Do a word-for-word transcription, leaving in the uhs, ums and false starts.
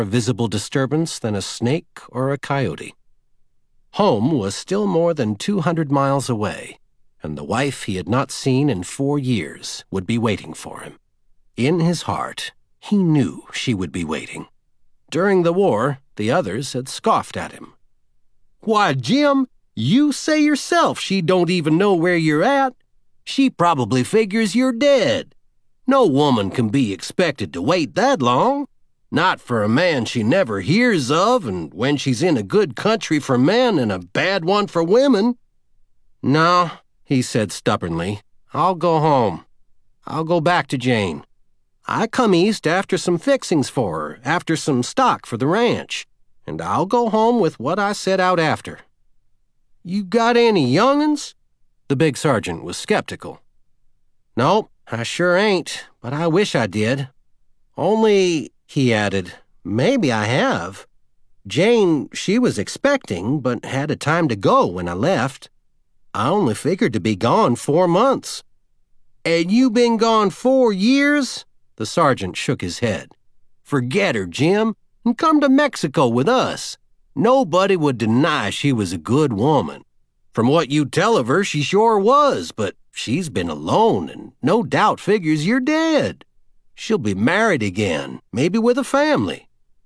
a visible disturbance than a snake or a coyote. Home was still more than two hundred miles away, and the wife he had not seen in four years would be waiting for him. In his heart, he knew she would be waiting. During the war, the others had scoffed at him. "Why, Jim, you say yourself she don't even know where you're at. She probably figures you're dead. No woman can be expected to wait that long. Not for a man she never hears of, and when she's in a good country for men and a bad one for women." "No," he said stubbornly, "I'll go home. I'll go back to Jane. I come east after some fixings for her, after some stock for the ranch, and I'll go home with what I set out after." "You got any young'uns?" The big sergeant was skeptical. "Nope, I sure ain't, but I wish I did. Only," he added, "maybe I have. Jane, she was expecting, but had a time to go when I left. I only figured to be gone four months." "And you been gone four years?" The sergeant shook his head. "Forget her, Jim, and come to Mexico with us. Nobody would deny she was a good woman. From what you tell of her, she sure was, but she's been alone and no doubt figures you're dead. She'll be married again, maybe with a family.